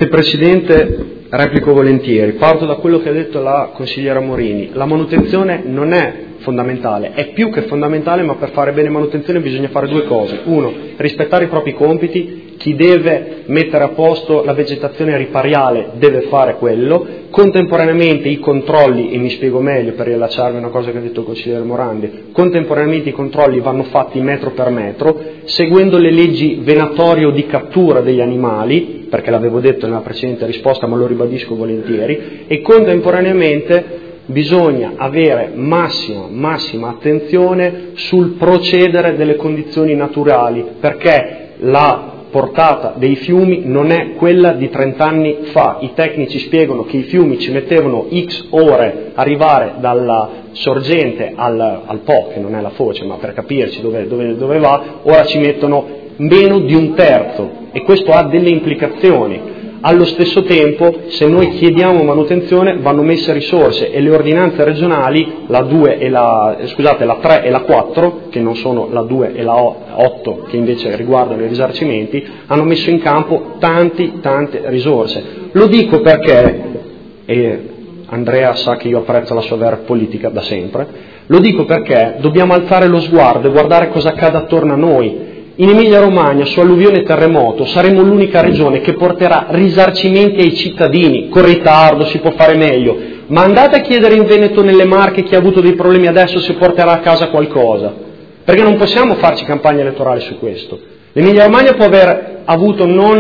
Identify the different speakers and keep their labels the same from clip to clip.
Speaker 1: Grazie Presidente, replico volentieri. Parto da quello che ha detto la consigliera Morini. La manutenzione non è fondamentale, è più che fondamentale, ma per fare bene manutenzione bisogna fare due cose. Uno, rispettare i propri compiti, chi deve mettere a posto la vegetazione ripariale deve fare quello, contemporaneamente i controlli, e mi spiego meglio per riallacciarmi a una cosa che ha detto il consigliere Morandi, contemporaneamente i controlli vanno fatti metro per metro, seguendo le leggi venatorie o di cattura degli animali, perché l'avevo detto nella precedente risposta ma lo ribadisco volentieri, e contemporaneamente bisogna avere massima attenzione sul procedere delle condizioni naturali, perché la portata dei fiumi non è quella di 30 anni fa. I tecnici spiegano che i fiumi ci mettevano X ore arrivare dalla sorgente al Po, che non è la foce, ma per capirci dove va, ora ci mettono meno di un terzo, e questo ha delle implicazioni. Allo stesso tempo, se noi chiediamo manutenzione, vanno messe risorse, e le ordinanze regionali, la 3 e la 4, che non sono la 2 e la 8, che invece riguardano i risarcimenti, hanno messo in campo tante risorse. Lo dico perché, e Andrea sa che io apprezzo la sua vera politica da sempre, lo dico perché dobbiamo alzare lo sguardo e guardare cosa accade attorno a noi. In Emilia-Romagna, su alluvione e terremoto, saremo l'unica regione che porterà risarcimenti ai cittadini, con ritardo, si può fare meglio, ma andate a chiedere in Veneto, nelle Marche, chi ha avuto dei problemi adesso se porterà a casa qualcosa, perché non possiamo farci campagna elettorale su questo. L'Emilia-Romagna può aver avuto non,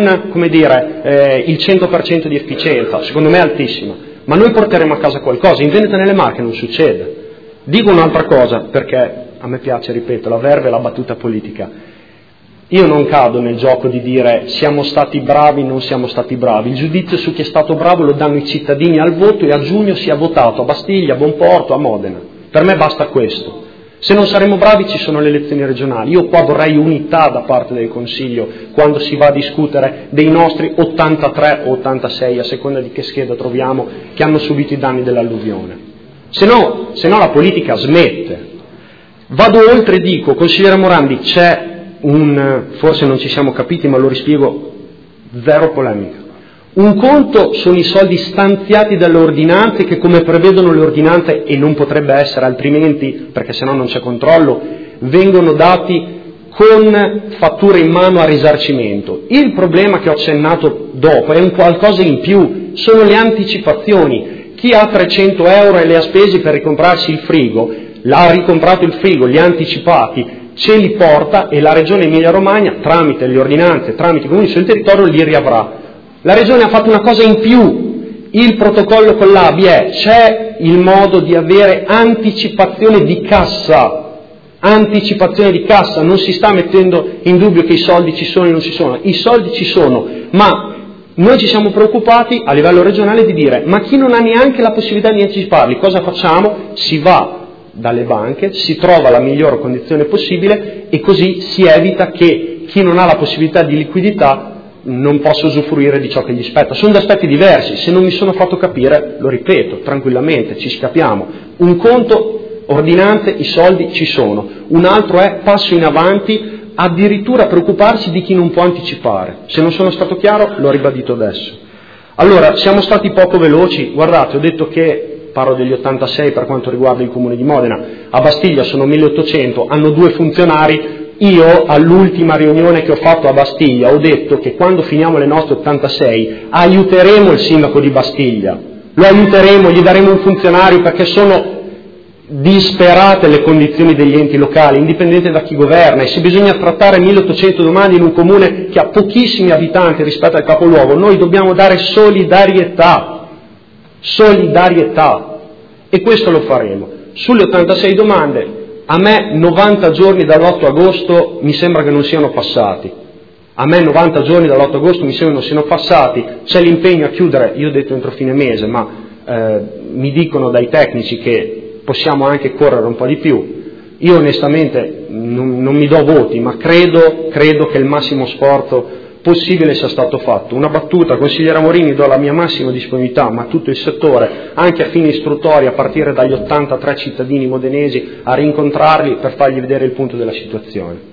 Speaker 1: il 100% di efficienza, secondo me è altissima, ma noi porteremo a casa qualcosa. In Veneto e nelle Marche non succede. Dico un'altra cosa, perché a me piace, ripeto, la verve e la battuta politica. Io non cado nel gioco di dire siamo stati bravi, non siamo stati bravi. Il giudizio su chi è stato bravo lo danno i cittadini al voto, e a giugno si è votato a Bastiglia, a Bonporto, a Modena. Per me basta questo. Se non saremo bravi ci sono le elezioni regionali. Io qua vorrei unità da parte del Consiglio quando si va a discutere dei nostri 83 o 86, a seconda di che scheda troviamo, che hanno subito i danni dell'alluvione. Se no la politica smette. Vado oltre, dico, consigliere Morandi, c'è forse non ci siamo capiti, ma lo rispiego, zero polemica. Un conto sono i soldi stanziati dalle ordinanze, che come prevedono le ordinanze, e non potrebbe essere altrimenti, perché sennò non c'è controllo, vengono dati con fatture in mano a risarcimento. Il problema che ho accennato dopo è un qualcosa in più, sono le anticipazioni. Chi ha 300 euro e le ha spesi per ricomprarsi il frigo, l'ha ricomprato il frigo, li ha anticipati, ce li porta, e la Regione Emilia-Romagna, tramite le ordinanze, tramite i comuni sul territorio, li riavrà. La Regione ha fatto una cosa in più, il protocollo con l'ABI c'è il modo di avere anticipazione di cassa, non si sta mettendo in dubbio che i soldi ci sono e non ci sono, i soldi ci sono, ma noi ci siamo preoccupati a livello regionale di dire, ma chi non ha neanche la possibilità di anticiparli, cosa facciamo? Si va dalle banche, si trova la migliore condizione possibile, e così si evita che chi non ha la possibilità di liquidità non possa usufruire di ciò che gli spetta. Sono due aspetti diversi, se non mi sono fatto capire lo ripeto tranquillamente, ci scapiamo. Un conto, ordinanze, i soldi ci sono, un altro è passo in avanti, addirittura preoccuparsi di chi non può anticipare. Se non sono stato chiaro l'ho ribadito adesso. Allora, siamo stati poco veloci, guardate, ho detto che parlo degli 86 per quanto riguarda il comune di Modena, a Bastiglia sono 1800, hanno 2 funzionari. Io all'ultima riunione che ho fatto a Bastiglia ho detto che quando finiamo le nostre 86 aiuteremo il sindaco di Bastiglia, lo aiuteremo, gli daremo un funzionario, perché sono disperate le condizioni degli enti locali, indipendente da chi governa, e se bisogna trattare 1800 domande in un comune che ha pochissimi abitanti rispetto al capoluogo, noi dobbiamo dare solidarietà, e questo lo faremo. Sulle 86 domande, a me 90 giorni dall'8 agosto mi sembra che non siano passati. C'è l'impegno a chiudere, io ho detto entro fine mese, ma mi dicono dai tecnici che possiamo anche correre un po' di più. Io onestamente non mi do voti, ma credo che il massimo sforzo possibile sia stato fatto. Una battuta, consigliera Morini, do la mia massima disponibilità, ma tutto il settore, anche a fini istruttori, a partire dagli 83 cittadini modenesi, a rincontrarli per fargli vedere il punto della situazione.